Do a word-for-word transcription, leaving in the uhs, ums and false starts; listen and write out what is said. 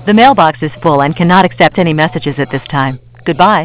The mailbox is full and cannot accept any messages at this time. Goodbye.